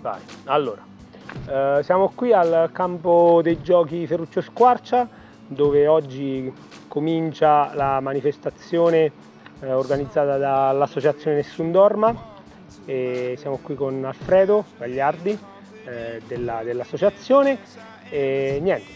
Vai. Allora, siamo qui al campo dei giochi Ferruccio Squarcia, dove oggi comincia la manifestazione organizzata dall'associazione Nessun Dorma, e siamo qui con Alfredo Gagliardi dell'associazione e niente.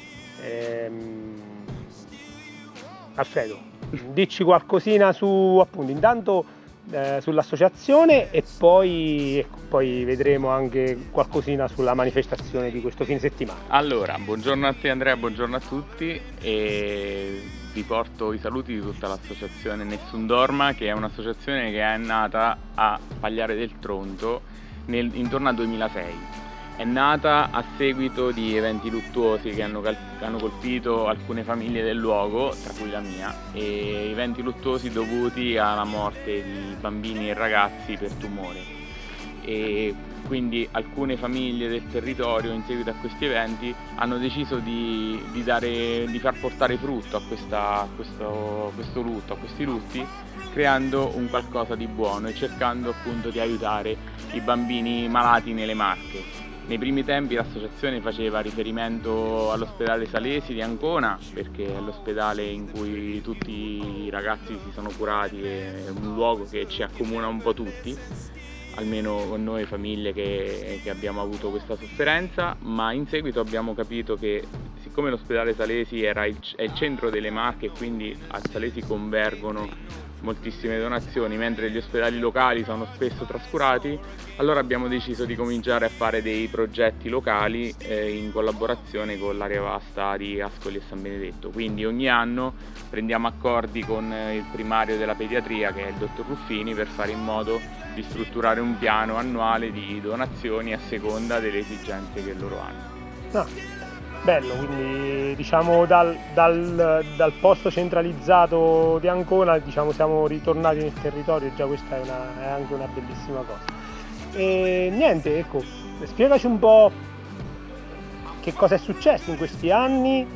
Alfredo, dici qualcosina su, appunto, intanto sull'associazione e poi vedremo anche qualcosina sulla manifestazione di questo fine settimana. Allora, buongiorno a te Andrea, buongiorno a tutti e vi porto i saluti di tutta l'associazione Nessun Dorma, che è un'associazione che è nata a Pagliare del Tronto intorno al 2006. È nata a seguito di eventi luttuosi che hanno colpito alcune famiglie del luogo, tra cui la mia, e eventi luttuosi dovuti alla morte di bambini e ragazzi per tumore. E quindi alcune famiglie del territorio, in seguito a questi eventi, hanno deciso di far portare frutto a questo lutto, a questi lutti, creando un qualcosa di buono e cercando appunto di aiutare i bambini malati nelle Marche. Nei primi tempi l'associazione faceva riferimento all'ospedale Salesi di Ancona, perché è l'ospedale in cui tutti i ragazzi si sono curati, è un luogo che ci accomuna un po' tutti, almeno con noi famiglie che abbiamo avuto questa sofferenza, ma in seguito abbiamo capito che siccome l'ospedale Salesi è il centro delle Marche e quindi a Salesi convergono moltissime donazioni, mentre gli ospedali locali sono spesso trascurati, allora abbiamo deciso di cominciare a fare dei progetti locali in collaborazione con l'area vasta di Ascoli e San Benedetto. Quindi ogni anno prendiamo accordi con il primario della pediatria, che è il dottor Ruffini, per fare in modo di strutturare un piano annuale di donazioni a seconda delle esigenze che loro hanno. Bello, quindi diciamo dal posto centralizzato di Ancona, diciamo, siamo ritornati nel territorio, e già questa è anche una bellissima cosa. E niente, ecco, spiegaci un po' che cosa è successo in questi anni,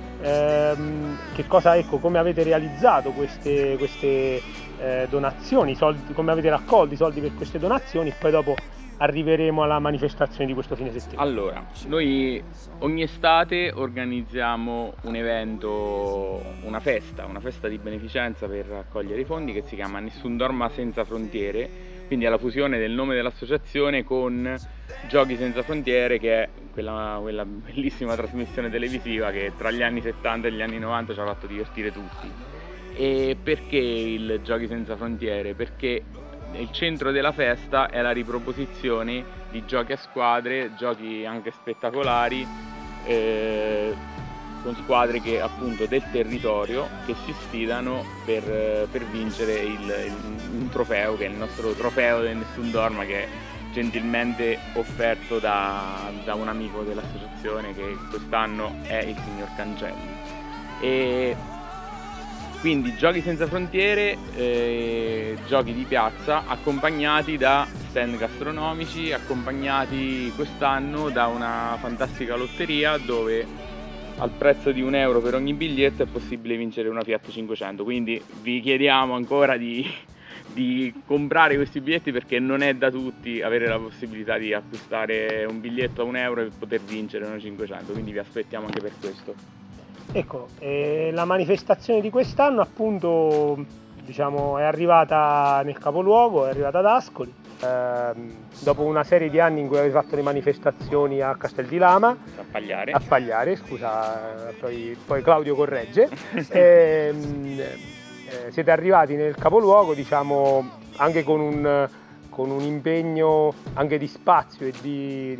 come avete realizzato queste donazioni, soldi, come avete raccolto i soldi per queste donazioni, e poi dopo arriveremo alla manifestazione di questo fine settimana. Allora, noi ogni estate organizziamo un evento, una festa di beneficenza per raccogliere i fondi, che si chiama Nessun Dorma Senza Frontiere, quindi è la fusione del nome dell'associazione con Giochi Senza Frontiere, che è quella bellissima trasmissione televisiva che tra gli anni 70 e gli anni 90 ci ha fatto divertire tutti. E perché il Giochi Senza Frontiere? Perché il centro della festa è la riproposizione di giochi a squadre, giochi anche spettacolari, con squadre che appunto del territorio, che si sfidano per vincere un trofeo, che è il nostro trofeo del Nessun Dorma, che è gentilmente offerto da un amico dell'associazione, che quest'anno è il signor Cancelli. E quindi Giochi Senza Frontiere, giochi di piazza accompagnati da stand gastronomici, accompagnati quest'anno da una fantastica lotteria dove al prezzo di €1 per ogni biglietto è possibile vincere una Fiat 500. Quindi vi chiediamo ancora di comprare questi biglietti, perché non è da tutti avere la possibilità di acquistare un biglietto a €1 e poter vincere una 500, quindi vi aspettiamo anche per questo. Ecco, la manifestazione di quest'anno appunto, diciamo, è arrivata nel capoluogo, è arrivata ad Ascoli, dopo una serie di anni in cui avete fatto le manifestazioni a Castel di Lama, a Pagliare, scusa, poi Claudio corregge. Siete arrivati nel capoluogo, diciamo, anche con un impegno anche di spazio e di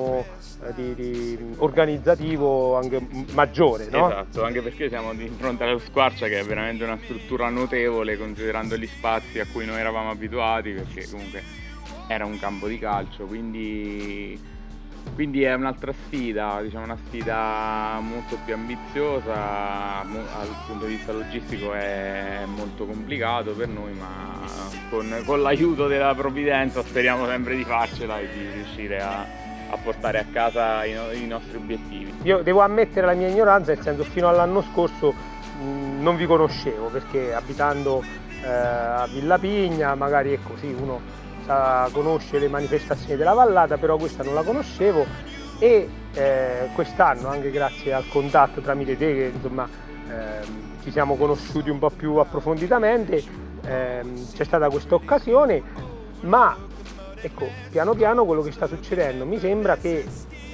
organizzativo anche maggiore, no? Esatto, anche perché siamo di fronte allo Squarcia, che è veramente una struttura notevole considerando gli spazi a cui noi eravamo abituati, perché comunque era un campo di calcio, quindi è un'altra sfida, diciamo una sfida molto più ambiziosa, dal punto di vista logistico è molto complicato per noi, ma con l'aiuto della provvidenza speriamo sempre di farcela e di riuscire a portare a casa i nostri obiettivi. Io devo ammettere la mia ignoranza, nel senso, fino all'anno scorso non vi conoscevo, perché abitando a Villa Pigna magari, ecco, sì, uno conosce le manifestazioni della vallata, però questa non la conoscevo, e quest'anno, anche grazie al contatto tramite te, che insomma ci siamo conosciuti un po' più approfonditamente, c'è stata questa occasione, ma ecco, piano piano quello che sta succedendo, mi sembra che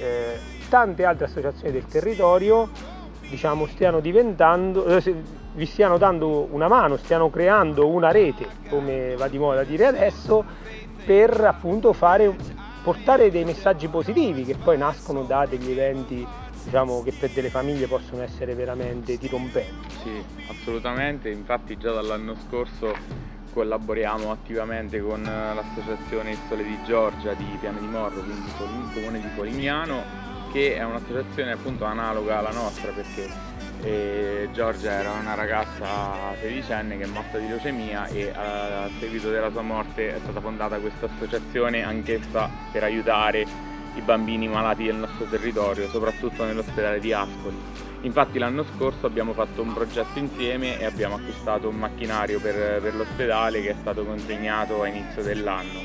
tante altre associazioni del territorio, diciamo, stiano diventando, vi stiano dando una mano, stiano creando una rete, come va di moda dire adesso, per appunto portare dei messaggi positivi che poi nascono da degli eventi, diciamo, che per delle famiglie possono essere veramente dirompenti. Sì, assolutamente, infatti già dall'anno scorso collaboriamo attivamente con l'associazione Il Sole di Giorgia di Piano di Morro, quindi il comune di Polignano, che è un'associazione appunto analoga alla nostra, perché Giorgia era una ragazza sedicenne che è morta di leucemia, e a seguito della sua morte è stata fondata questa associazione, anch'essa per aiutare i bambini malati del nostro territorio, soprattutto nell'ospedale di Ascoli. Infatti l'anno scorso abbiamo fatto un progetto insieme e abbiamo acquistato un macchinario per l'ospedale, che è stato consegnato a inizio dell'anno.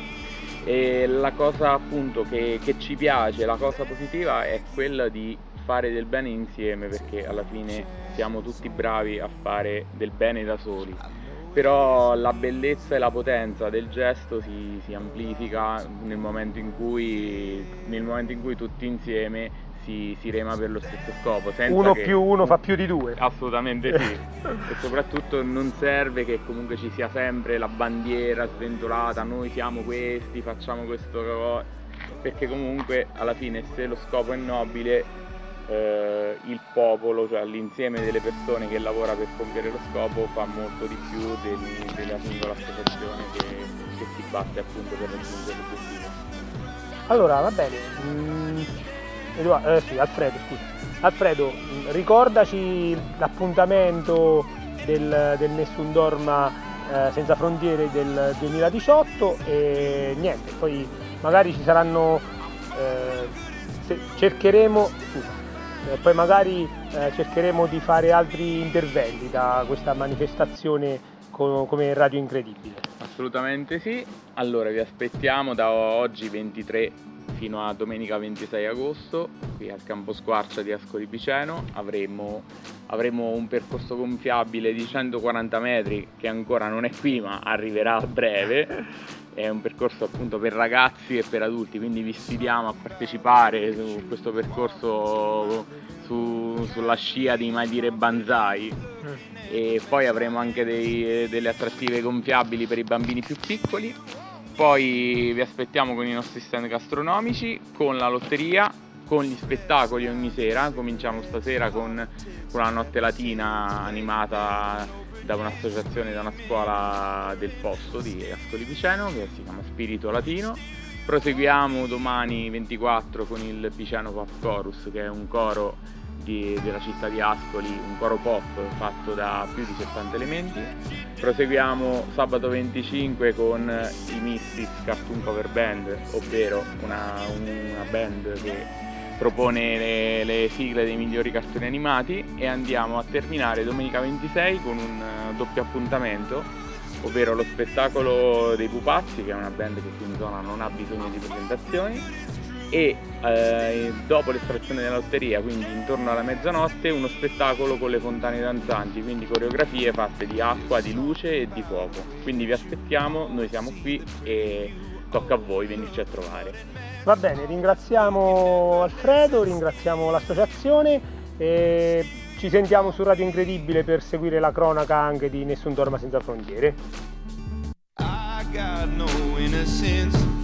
E la cosa appunto che ci piace, la cosa positiva, è quella di fare del bene insieme, perché alla fine siamo tutti bravi a fare del bene da soli, però la bellezza e la potenza del gesto si amplifica nel momento in cui tutti insieme si rema per lo stesso scopo. Uno più uno fa più di due. Assolutamente sì. E soprattutto non serve che comunque ci sia sempre la bandiera sventolata, noi siamo questi, facciamo questo, perché comunque alla fine, se lo scopo è nobile, il popolo, cioè l'insieme delle persone che lavora per compiere lo scopo, fa molto di più della singola associazione che si batte appunto per raggiungere l'obiettivo. Allora, va bene. Alfredo, ricordaci l'appuntamento del Nessun Dorma Senza Frontiere del 2018, e niente, poi magari ci saranno, cercheremo di fare altri interventi da questa manifestazione come Radio Incredibile. Assolutamente sì. Allora vi aspettiamo da oggi 23 fino a domenica 26 agosto qui al Campo Squarcia di Ascoli Piceno. Avremo un percorso gonfiabile di 140 metri che ancora non è qui, ma arriverà a breve. È un percorso appunto per ragazzi e per adulti, quindi vi sfidiamo a partecipare su questo percorso sulla scia di Mai Dire Banzai. E poi avremo anche delle attrattive gonfiabili per i bambini più piccoli. Poi vi aspettiamo con i nostri stand gastronomici, con la lotteria, con gli spettacoli ogni sera. Cominciamo stasera con una notte latina animata da un'associazione, da una scuola del posto di Ascoli Piceno, che si chiama Spirito Latino. Proseguiamo domani 24 con il Piceno Pop Chorus, che è un coro della città di Ascoli, un coro pop fatto da più di 70 elementi. Proseguiamo sabato 25 con i Misfits Cartoon Cover Band, ovvero una band che propone le sigle dei migliori cartoni animati, e andiamo a terminare domenica 26 con un doppio appuntamento, ovvero lo spettacolo dei Pupazzi, che è una band che qui in zona non ha bisogno di presentazioni, e dopo l'estrazione della lotteria, quindi intorno alla mezzanotte, uno spettacolo con le fontane danzanti, quindi coreografie fatte di acqua, di luce e di fuoco. Quindi vi aspettiamo, noi siamo qui e tocca a voi venirci a trovare. Va bene, ringraziamo Alfredo, ringraziamo l'associazione e ci sentiamo su Radio Incredibile per seguire la cronaca anche di Nessun Dorma Senza Frontiere. I got no innocence.